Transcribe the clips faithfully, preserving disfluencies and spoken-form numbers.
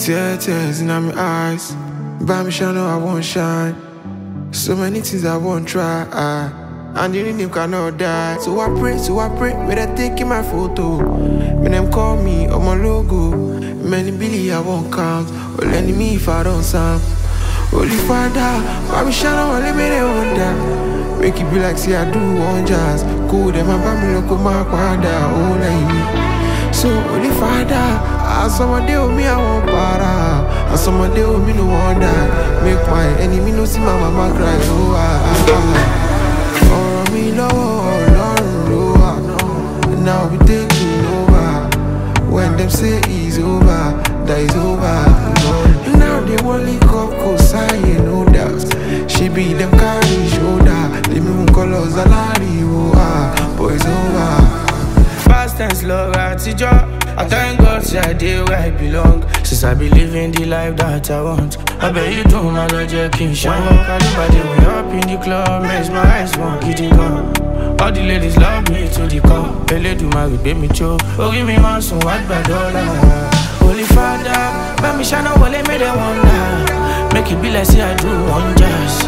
Tears, tears in my eyes. By me shine, I won't shine. So many things I won't try. And you name cannot die. So I pray, so I pray, when I take my photo. When them call me on my logo. Many billy I won't count. Or any me if I don't sound. Holy Father, why me shine on let me they wonder. Make it be like say I do one jazz. Cool them and me look my quada. Oh like me. So Holy Father, as someone deal with me I won't para. As someone deal with me no wonder. Make my enemy no see my mama cry. Oh ah ah ah. For me love, Lord, Lord. Now we taking over. When them say it's over, that is over. Now they only cup co-sign, no doubt. She be them carry shoulder. They me colors a lari, oh ah, boy it's over. Fast and slow, right to job. I thank God say I did where I belong. Since I be living the life that I want. I bet you do my logic in shine. I look at the way up in the club, makes my eyes want get it gone. All the ladies love me to the core. Pele do my baby me cho. Oh give me one so what by dollar. Holy Father, let me shine a wall, let me they wonder. Make it be like say I do one jazz.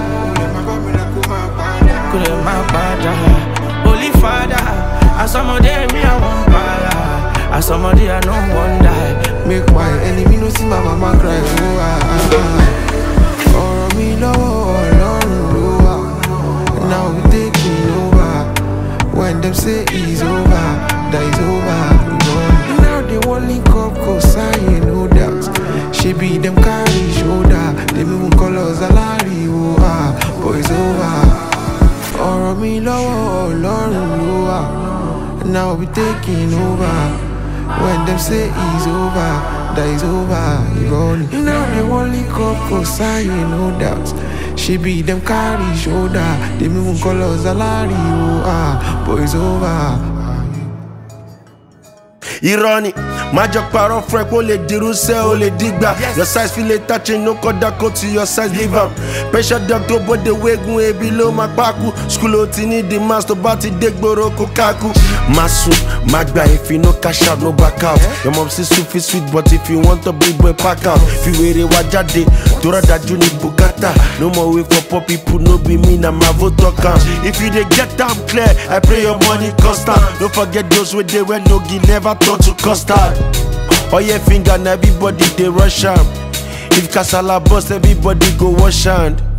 Could have my father. Holy Father, as somebody me I want para. As somebody I know one die. Make my enemy no see my mama cry. Oh ah ah ah. For me love, Lord, Lord. Now we taking over. When them say it's over, that is over. Now they only cup co-sign, no doubt. She be them carry shoulder. They me colors a lari. Oh ah, boy it's over. For me love, Lord, Lord. Now we taking over. When them say it's over, that is over. Now they only cup co-sign, no doubt. She be them carry shoulder. They me colors a lari. Oh ah, boy it's over. Irony, magic power friend, ó lè dirú sẹ́, ó lè dìgbà. Your size feel it touching, no kódà kó to your size leave am. Pressure doctor bóde wégun ebi ló máa pákú. School ó ti ní the mass tó bá ti dé gbòòrò kó kákú. Má sùn, má gbà if you no cash out, no back out. Your mom say soup is sweet, but if you want a big boy pack out. Fi wèrè wá jáde, tó rọ̀dà jù ní bùkátà. No more wait for poor people, no be me na my vote talk am. If you dey get am clear, I pray your money constant. Don't forget those wey dey wey no give never turn to custard. Oh yeah, finger and everybody they rush am. If kasala bust, everybody go wash hand.